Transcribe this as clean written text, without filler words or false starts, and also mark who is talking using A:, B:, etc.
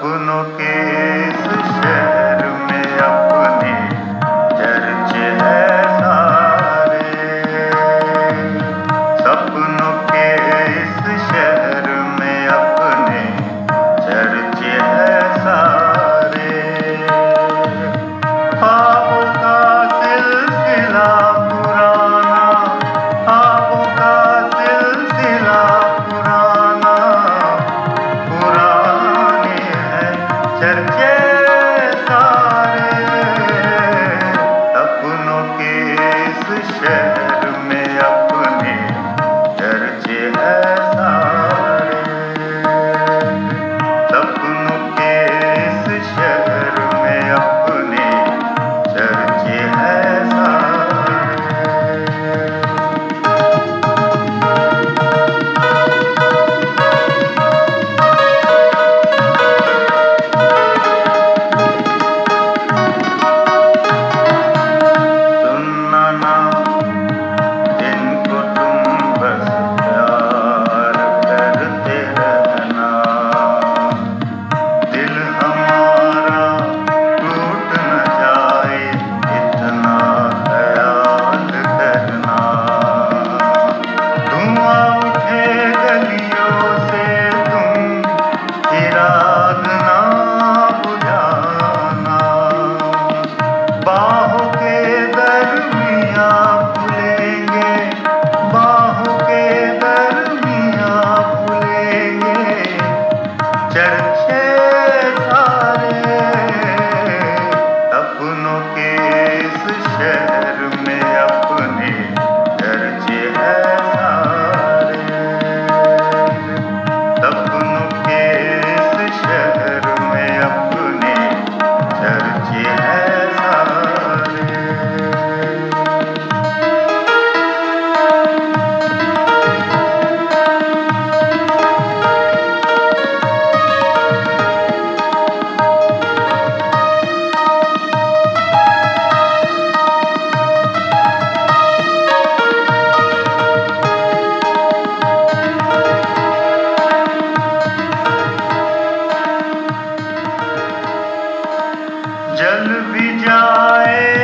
A: सपनों के इस शहर में अपने चर्चे हैं सारे। सपनों के इस शहर में अपने चर्चे हैं सारे। ख्वाबों का सिलसिला पुराना, ख्वाबों का सिलसिला पुराना, पुराने हैं चर्चे सारे। सपनों के इस शहर में अपने चर्चे हैं सारे। सपनों के इस शहर में अपने चर्चे हैं सारे। सुनना ना जिनको तुम बस प्यार करते रहना, दिल हमारा टूट न जाए इतना ख्याल करना। धुआं उठे गलियों से तुम चिराग ना बुझाना, बाहों के दरमियाँ भूलेंगे, बाहों के दरमियाँ भूलेंगे चर्चे सारे। सपनों के इस शहर में अपने चर्चे हैं सारे। सपनों के इस शहर में अपने चर्चे हैं सारे। जल भी जाए